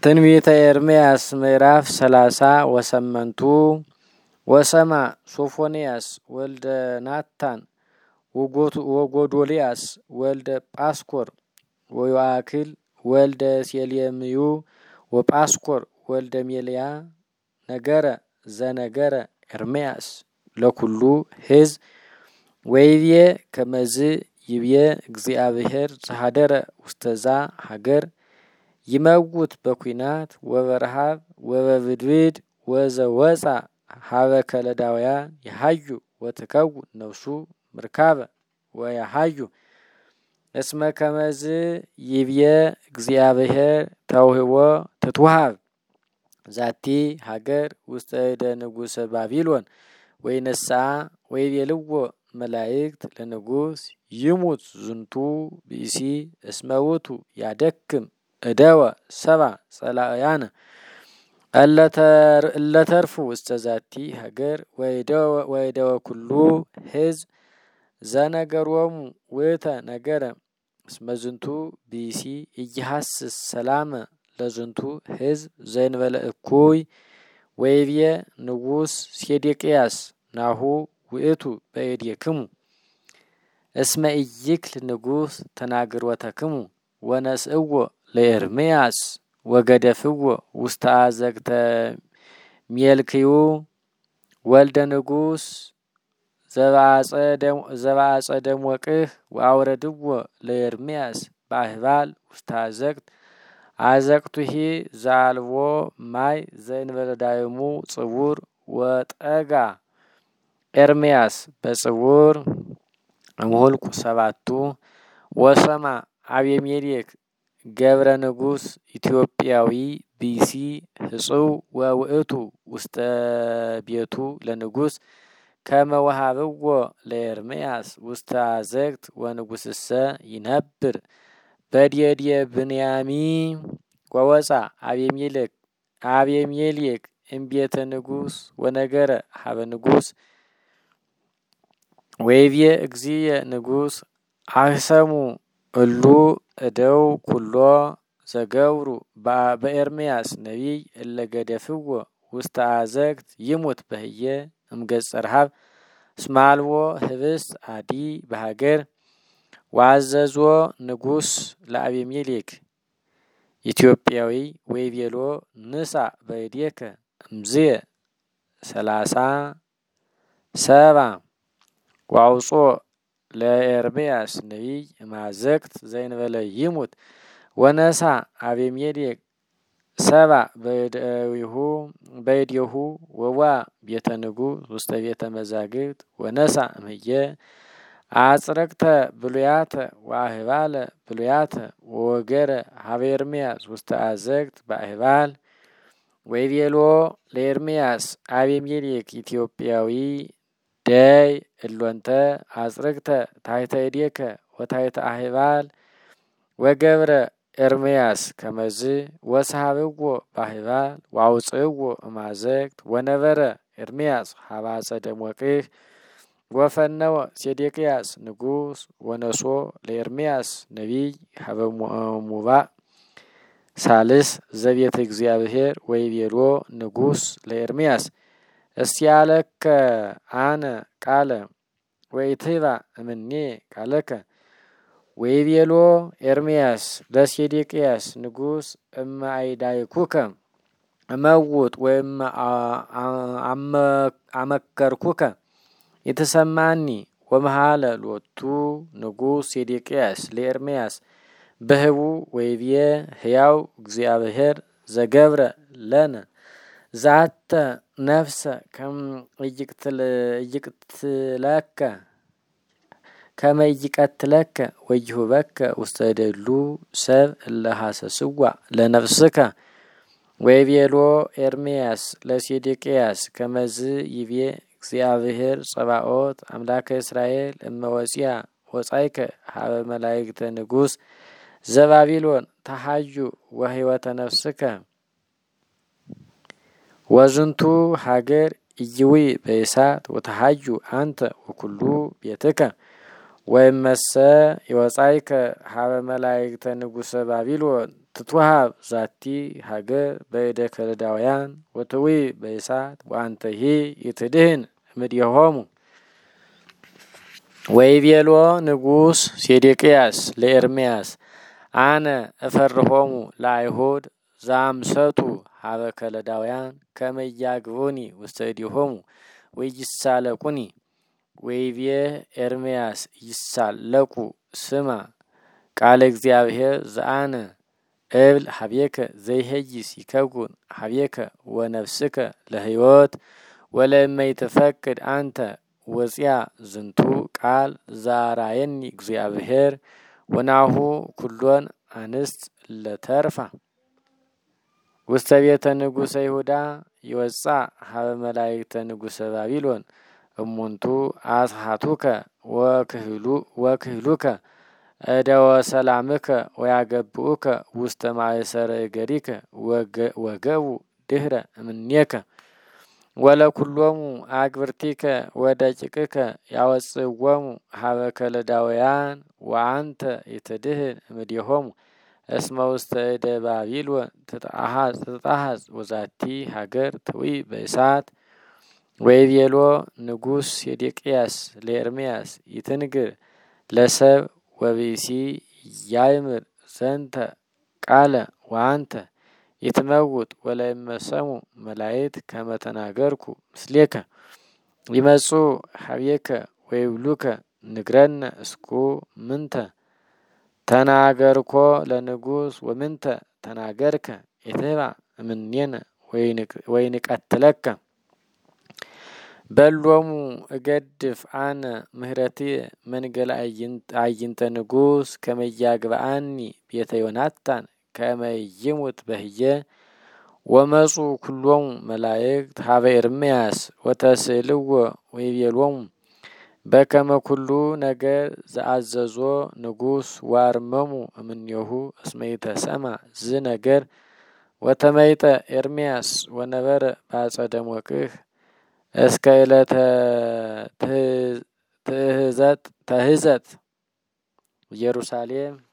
ትንቢተ ኤርምያስ ምዕራፍ 30 ወሰመንቱ ወሰማ ሶፎንያስ ወልደ ናታን ወጎዶልያስ ወልደ ጳስኮር ወዮአክል ወልደ ሴልየምዩ ወጳስኮር ወልደ ሜልያ ነገረ ዘነገረ ኤርምያስ ለኩሉ ሕዝብ ወይብየ ከመዝ ይብየ እግዚአብሔር ዘሃደረ ውስተዛ ሀገር ይመውት በኩናት ወበረሃብ ወበብድብድ ወዘወፃ ሀበ ከለዳውያን የሃዩ ወትከው ነፍሱ ምርካበ ወያሃዩ እስመ ከመዝ ይብየ እግዚአብሔር ተውህቦ ትትውሃብ ዛቲ ሀገር ውስተ እደ ንጉሰ ባቢሎን ወይነሳ ወይቤልዎ መላእክት ለንጉስ ይሙት ዝንቱ ብእሲ እስመ ውእቱ ያደክም እደወ ሰባ ጸላእያነ እለተርፉ ውስተ ዛቲ ሀገር ወይደወ ኩሉ ሕዝብ ዘነገሮሙ ውእተ ነገረ እስመ ዝንቱ ብእሲ ኢይሐስስ ሰላመ ለዝንቱ ሕዝብ ዘእንበለ እኩይ ወይብየ ንጉስ ሴዴቅያስ ናሁ ውእቱ በእዴክሙ እስመ ኢይክል ንጉስ ተናግሮተክሙ ወነስእዎ ለኤርምያስ ወገደፍዎ ውስተ አዘቅተ ሜልክዩ ወልደ ንጉስ ዘባጸ ደሞቅህ ወአውረድዎ ለኤርምያስ በአህባል ውስተ አዘቅቱሂ ዘአልቦ ማይ ዘእንበለ ዳይሙ ጽውር ወጠጋ ኤርምያስ በጽውር እምሁልቁ ሰባቱ ወሰማ አቤሜሌክ ገብረ ንጉስ ኢትዮጵያዊ ቢሲ ህጽው ወውእቱ ውስተ ቤቱ ለንጉስ ከመወሃብዎ ለኤርምያስ ውስተ አዘቅት ወንጉስሰ ይነብር በድየድየ ብንያሚ ወወፃ አቤሜሌክ እምቤተ ንጉስ ወነገረ ሀበ ንጉስ ወይብየ እግዚእየ ንጉስ አህሰሙ እሉ እደው ኩሎ ዘገብሩ በኤርምያስ ነቢይ እለገደፍዎ ውስተ አዘቅት ይሙት በህየ እምገጸ ረሃብ እስመ አልቦ ህብስት አዲ በሀገር ወአዘዞ ንጉስ ለአቤሜሌክ ኢትዮጵያዊ ወይቤሎ ንሳ በእዴከ እምዝየ 30 ሰባ ወአውጾ ለኤርምያስ ነቢይ ማዘቅት ዘእንበለ ይሙት ወነሳ አቤሜሌክ ሰባ በእዴሁ ወዋ ቤተ ንጉስ ውስተ ቤተ መዛግብት ወነሳ እምየ አጽረቅተ ብሉያተ ወአህባለ ብሉያተ ወወገረ ሀበ ኤርምያስ ውስተ አዘቅት በአህባል ወይቤሎ ለኤርምያስ አቤሜሌክ ኢትዮጵያዊ ደይ እሎንተ አጽረቅተ ታሕተ እዴከ ወታሕተ አህባል ወገብረ ኤርምያስ ከመዝ ወሰሃብዎ በአህባል ወአውፅእዎ እማዘቅት ወነበረ ኤርምያስ ሀበ አጸደ ሞቅህ ወፈነወ ሴዴቅያስ ንጉስ ወነሶ ለኤርምያስ ነቢይ ሀበ ሙባእ ሳልስ ዘቤተ እግዚአብሔር ወይቤሎ ንጉስ ለኤርምያስ እስያለከ አነ ቃለ ወኢትባ እምኔ ቃለከ ወይቤሎ ኤርምያስ ለሴዴቅያስ ንጉስ እመ አይዳይኩከ እመውት ወይም አመከርኩከ የተሰማኒ ወመሃለ ሎቱ ንጉስ ሴዴቅያስ ለኤርምያስ በህቡ ወይብየ ሕያው እግዚአብሔር ዘገብረ ለነ ዛተ ነፍሰ ከም ይቀትለከ ወይሁበከ ውስተ ደሉ ሰብ እለሐሰስዋ ለነፍስከ ወይቤሎ ኤርምያስ ለሴዴቅያስ ከመዝ ይብየ እግዚአብሔር ጸባኦት አምላከ እስራኤል እመወፂያ ወጻይከ ሀበ መላእክተ ንጉስ ዘባቢሎን ተሃዩ ወህይወተ ነፍስከ ወዝንቱ ሀገር እይዊ በእሳት ወተሃዩ አንተ ወኩሉ ቤትከ ወይመሰ ይወጻይከ ሀበ መላእክተ ንጉሰ ባቢሎን ትትወሃብ ዛቲ ሀገር በእደ ከለዳውያን ወትዊ በእሳት ወአንተሂ ይትድህን እምድሆሙ። ወይቤሎ ንጉስ ሴዴቅያስ ለኤርምያስ አነ እፈርሆሙ ለአይሁድ ዛምሰቱ ሀበ ከለዳውያን ከመ ያግቡኒ ውስተ እዴሆሙ ወይሳለቁኒ። ወይቤ ኤርምያስ ይሳለቁ ስማ ቃለ እግዚአብሔር ዘአነ እብል ሀቤከ ዘይሄይስ ይከውን ሀቤከ ወነፍስከ ለህይወት ወለእመ ይትፈቅድ አንተ ወፂያ ዝንቱ ቃል ዛራየኒ እግዚአብሔር ወናሁ ኩሎን አንስት ለተርፋ ውስተ ቤተ ንጉሰ ይሁዳ ይወፃ ሀበ መላእክተ ንጉሰ ባቢሎን እሙንቱ አስሓቱከ ወክህሉከ እደወ ሰላምከ ወያገብኡከ ውስተ ማእሰረ እገሪከ ወገቡ ድህረ እምኔከ ወለኩሎሙ አግብርቲከ ወደቂቅከ ያወፅዎሙ ሀበ ከለዳውያን ወአንተ ይትድህን እምድሆሙ እስመ ውስተ እደ ባቢሎን ትጣሃዝ ወዛቲ ሀገር ትዊ በእሳት። ወይቤሎ ንጉስ ሴዴቅያስ ለኤርምያስ ይትንግር ለሰብ ወብእሲ ያይምር ዘንተ ቃለ ወአንተ ይትመውት ወለእመ ሰሙ መላእክት ከመ ተናገርኩ ምስሌከ ይመጹ ሀቤከ ወይብሉከ ንግረነ እስኩ ምንተ ተናገርኮ ለንጉስ ወምንተ ተናገርከ ኢትህባ እምኔነ ወይንቀትለከ። በሎሙ እገድፍ አነ ምህረትየ መንገለ አዕይንተ ንጉስ ከመ ያግብአኒ ቤተ ዮናታን ከመ ይሙት በህየ። ወመጹ ኩሎሙ መላእክት ሀበ ኤርምያስ ወተስእልዎ ወይቤሎሙ በከመ ኩሉ ነገር ዘአዘዞ ንጉስ ዋርመሙ እምኔሁ እስመ ይተሰማ ዝ ነገር። ወተመይጠ ኤርምያስ ወነበረ በአጸደ ሞቅህ እስከ ዕለተ ተህዘት ኢየሩሳሌም